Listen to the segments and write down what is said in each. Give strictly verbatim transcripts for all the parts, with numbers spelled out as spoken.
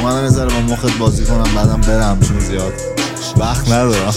منو میذاره با مخت بازی کنم بعدم برم چون زیاد وقت ندارم.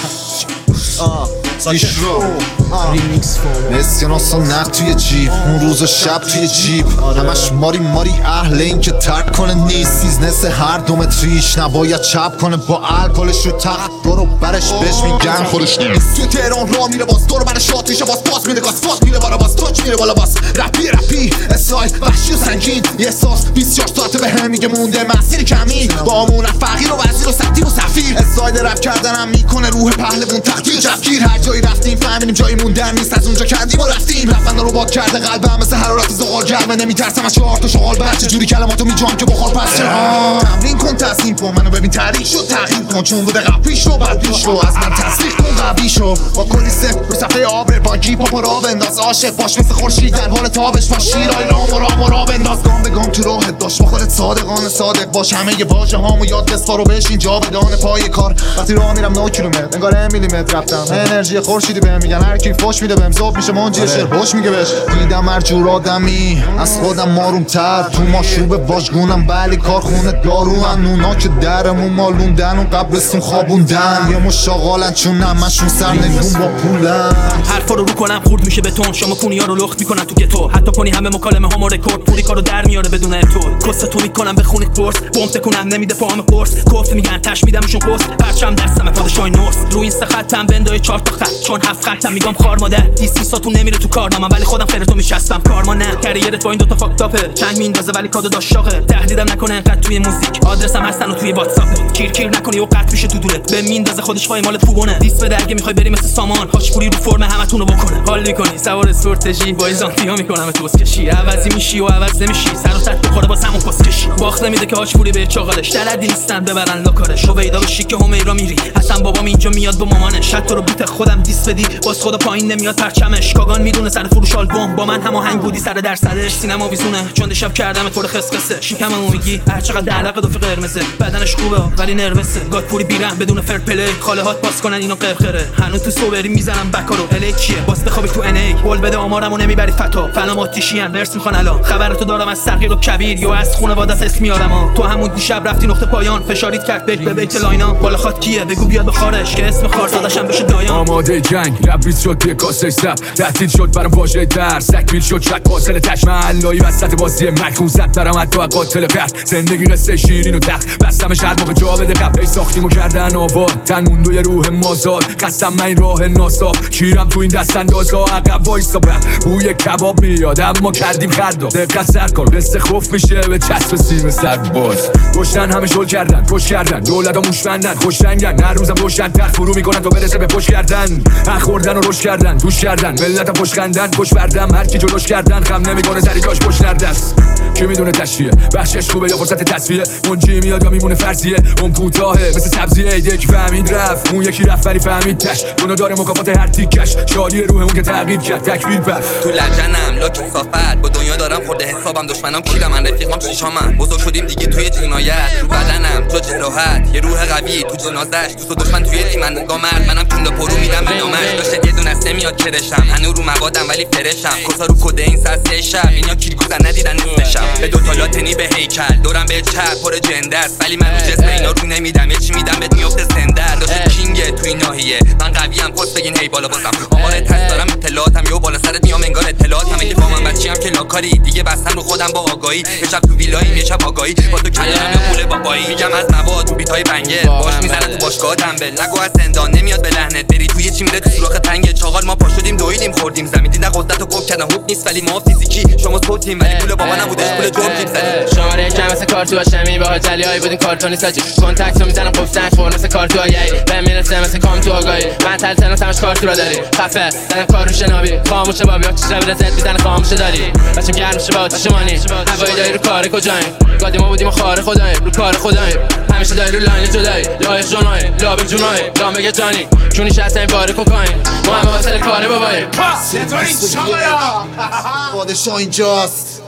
ساکت رو ریمیکس فورم نسیاناس و نقد توی جیب، اون روز و شب توی جیب، همش ماری ماری اهل این که ترک کنه نیست. بیزنس هر دومتریش نباید چپ کنه با الکلش رو تخت برو برش بهش میگن خودش نیست. توی تهران را میره باز دور برش شات میشه باز باز میره گاز فاز میره بالا باز تاچ میره بالا باز رپی رپی اسای وحشی و سنگین یه احساس بیست و چهار ساعت به هم میگه مونده مسیر کمی با امون فقیر و وزیر و سطیب و سفیر. اساید رپ کردنم میکنه روح پهلوون تحقیر جفگیر. هر جایی رفتیم فهمیدیم جایی موندن نیست، از اونجا کردیم و رفتیم. رفتن رو باد کرده قلبم مثل حرارت زغال گرمه، نمیترسم از چهار تا شغال بر چه جوری کلماتو میجام که بخور پس چه تمرین کن تصمیم کن منو ببین تحریک شد تغییر کن چون بوده قبلیش رو بعد پیش رو از من تصدیق کن قبلی شو با کلی صفر رو صفحه آبر بانکی پاپا را بنداز عاشق باش مثل خورشید در حال تابش با شیرای رام و رام و را بنداز گام به گام تو راهت باش با خودت صادقانه صادق باش همه واژه هامو یاد بسپار و بشین جا بدان پای کار. وقتی راه میرم نه کیلومتر انگار میلیمتر رفتم انرژی خورشیدی بهم میگن هر کی فوش میده بهم ذوب میشه منجی شعر خوش میگه بهش. دیدم هر جور آدمی از خودم مارومتر تو ماشوب واژگونم ولی کارخونه دارو انونا که درمون مالوندن و قبرستون خوابوندن یه مشاغالن چون همشون سرنگون با پولن. حرفا رو رو کنم خورد میشه بتون شما کونیا رو لخت میکنن تو گتو حتی کنی همه مکالمه هامو رکورد پوری کارو در میاره بدون تو کست تو میکنم بخونید قرص بمب تکونم نمیده پاهم قرص گفت میگن تش میدمشون قرص پرچم دستم پادشاه نورس رو این سه خطم بندای چهار تا خط چون هفت خطم میگم خار مادر دیسی ساتون نمیره تو کارنامه ولی خودم خیر تو میشستم کارما نه کریرت با این دو تا فاک تاپه چنگ میندازه ولی کادو داش شاقه تهدیدم نکنه انقدر توی موزیک آدرسم هستن و توی واتساپ کیر کیر نکنی و قطع میشه تو دورت به میندازه خودش وای مال فوگونه دیس بده اگه میخوای بری مثل سامان هاش پوری رو فرم همتون رو بکنه حال میکنی سوار سورتژی با ایزانتیا میکنم تو اسکشی عوضی میشی و عوض نمیشی سر و صد بخوره با سمون پسکشی باخت نمیده که هاش پوری به چاقالش دلدی نیستن ببرن لاکارش و ویدا بشی که همیرا میری حسن بابام اینجا میاد با مامانش حتی رو بیت خودم دیس بدی باز خدا پایین نمیاد پرچمش کاگان میدونه سر فروش آلبوم با من هماهنگ بودی سر درصدش سینما ویزونه چون شب کردم طور خسخسه شیکممو میگی هر چقدر علاقه دو قرمزه بدنش خوبه ولی نروسه گاد پوری بیرم بدون فر پلی خاله هات پاس کنن اینو قرقره هنوز تو سوبری میزنم بکارو الی کیه باز بخوابی تو ان ای قول بده آمارمو نمیبری فتا فلام آتیشیان ورس میخوان الان خبرتو دارم از صغیر و کبیر یا از خانواده اسم میارم تو همون دیشب رفتی نقطه پایان فشارید کرد بیت به بیت لاینا بالا خاط کیه بگو بیاد به خارش که اسم خارزاداشم بشه دایان آماده جنگ ربیز شد توی کاسه سب تهدید شد برام واژه در سکمیل شد شک قاتل تش محلایی وسط بازی مکون زد برام حتی قاتل پرد زندگی قصه شیرین و تخت بستمش هر موقع جا بده قبل ساختیمو کردن آباد تن موندو یه روح مازاد قسم من این راه ناصاف کیرم تو این دست اندازا عقب وایسا به بوی کباب میاد اما کردیم خردا دقت سر کن قصه خوف میشه به چسب سیم سرباز گشتن همه شل کردن کش کردن دولت‌ها موش بندن خوش رنگن هر روزم روشن تخت فرو میکنن تا برسه به پشت کردن اخوردن و روش کردن توش کردن ملتم پشت خندن پشت بردم هر کی جلوش کردن خم نمیکنه سری جاش پشت نردست کی میدونه تشریه بخشش خوبه یا فرصت تصفیه منجی میاد یا میمونه فرضیه اون کوتاهه مثل سبزیه ایده که فهمید رفت اون یکی رفت ولی فهمید تش دونو داره مکافات هر تیکش شادی روح اون که تغییر کرد تکبیر پر تو لجنم لاک صافت با دنیا دارم خورده حسابم دشمنام کیرم من رفیقام شیشامم بزرگ شدیم دیگه توی جنایت رو بدنم تو جراحت یه روح قوی تو جنازش دوست و دشمن توی تیم من گامر منم کوندا پرو میدم به نامش داشت یه دونه است میاد کرشم هنو رو موادم ولی فرشم کسا رو کد این ساعت شب اینا کیرگوزن ندیدن نصفشم به دو تا لاتنی به هیکل دورم به چپ پر جنده است ولی من رو جسم اینا رو نمیدم یه چی میدم بهت میفته سندر داشت کینگ تو این ناحیه من قویم پست بگین هی بالا بازم آمار تست دارم اطلاعاتم یو بالا سرت میام انگار اطلاعاتم اگه با من بچیم که لاکاری دیگه بستم رو خودم با آگاهی یه شب تو ویلایی یه شب آگاهی با تو کلام یا پول بابایی میگم از مواد تو بیتای بنگل باش میزنه تو باشگاه تنبل نگو از زندان نمیاد به لحنت بری توی چی میره تو سوراخ تنگ چاغال ما پا شدیم دویدیم خوردیم زمین دیدن قدرت و کوب کردن خوب نیست ولی ما فیزیکی شما صوتیم ولی پول بابا نبودش پول جرم تیم زدیم شماره یک مثل کارتو هاشمی به هتلیای بودین کارتونی ساجی کانتکت رو میزنم گفتن فور مثل کارتو آیایی به میرسه مثل کام تو آگاهی من تلتن تمش کارتو را داری خفه زدم کارو شنابی خاموشه بابی ها چیز رو زد میزنه خاموشه داری بچم گرم میشه با آتیش مانی هوایی داری رو کار کجاییم گادی ما بودیم خار خداییم رو کار خداییم همیشه داری رو لاین جدایی لایق جونایی لابق جونایی لام بگه جانی چونی شهست این باره کوکاین ما همه واسه کار باباییم پادشاه اینجاست